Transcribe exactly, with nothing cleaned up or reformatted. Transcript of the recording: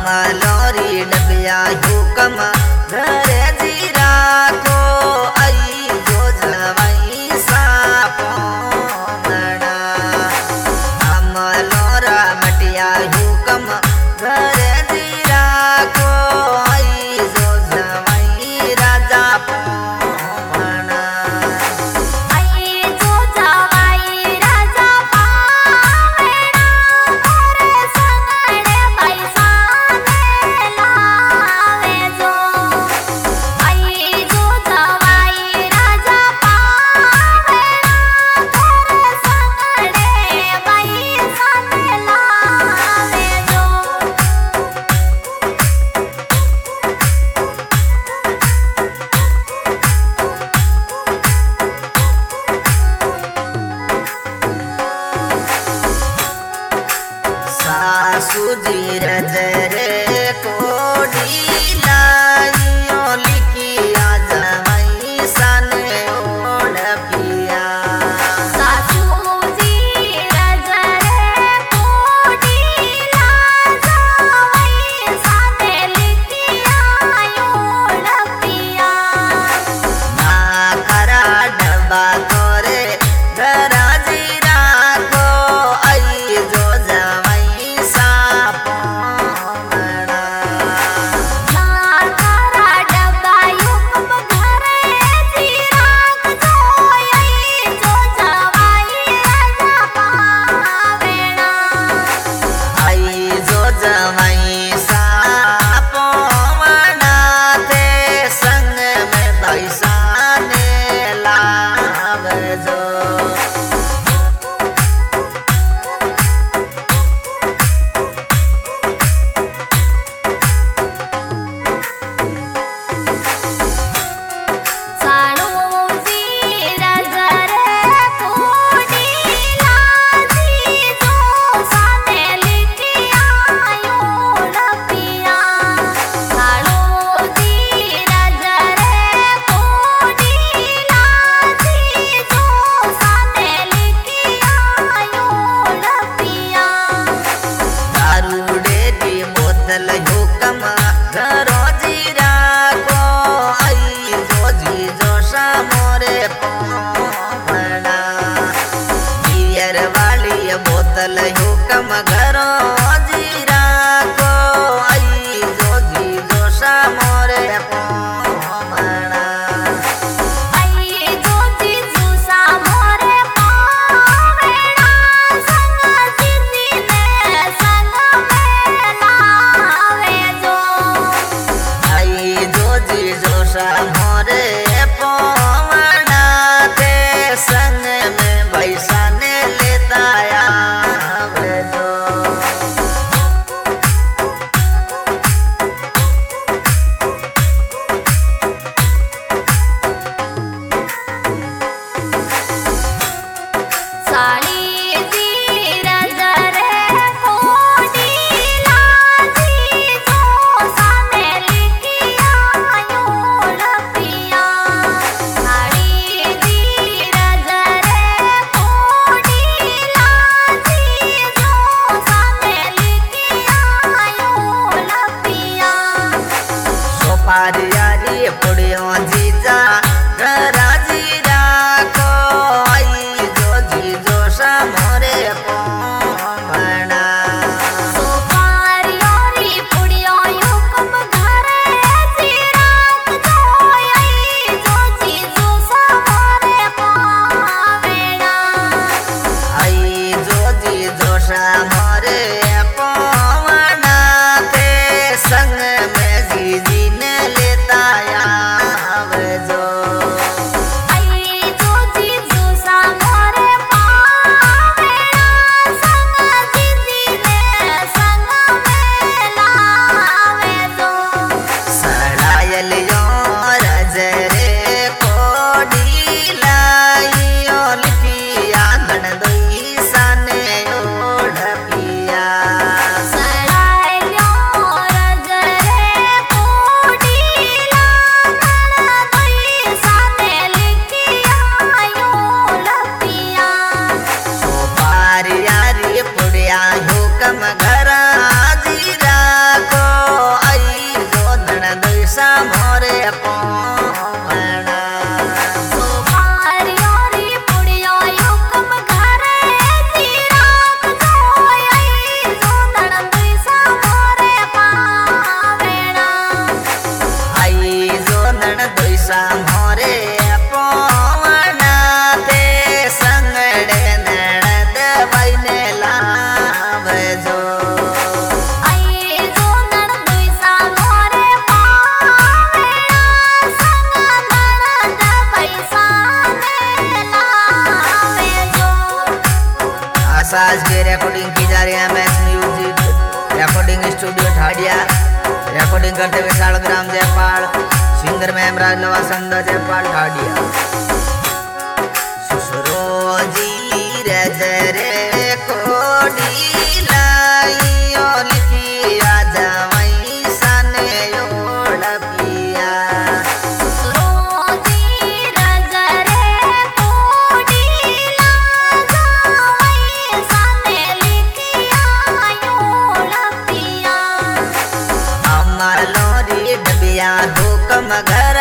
लोरी डबिया हुकम घरे जीरा को आई जो जवाई सापोना हम लोरा मटिया हुकम घरे जीरा को आई जो जवाई राजा पोना आई जो जवाई राजा पावेना घरे संगड़े पैसा लावे जो आई जो जवाई राजा पावेना घरे संगड़े पैसा लावे जो सासू जी रजरे कोडी लाइयो लिखिया जमाई सने ओढ़ पिया सासू जी रजरे कोडी लाजवाई साथे लिखिया योड़ पिया ना करा डब्बा तोरे घरा जीरा को आई जो जमाई सापोना ना करा डब्बा युग घरे जीराक जो आई जो जवाई राजा पावेना आई जो जमाई सापोना ते संग में पैसा ने लाव जो साणू जी रजरे कोडी लाजी जो साथे लिखिया योड़ पिया साणू जी रजरे कोडी लाजी जो साथे लिखिया योड़ पिया दारूडे की बोतल हुकम घरो जीरा को आई जो जी जो मोरे पोना बियर वाली बोतल हुकम घरो जीरा को आई जो जी जो मोरे पोना आई जो जीजू सा मोरे पावेना संग जीजी ने संग में लावे जो जोशा मोरे पवना ते संगड़े नड़द बने लावे जो आई जो नर दुईसा मोरे पावेड़ा संग ननद पैसा ने लावे जो। आशा आज की रिकॉर्डिंग की जा रही है M S music recording studio Thadiya. Recording करते हुए शालग्राम जयपाल, सिंगर में हेमराज नवा संद जयपाल ठाडिया। सुसरो जी रजरे कोडी लाइयो लिखिया जवाई सने ओढ़पिया। रोजी रजरे कोडीला जावई साने लिखिया योड़पिया। अमर लोरी डबिया हुक्म घर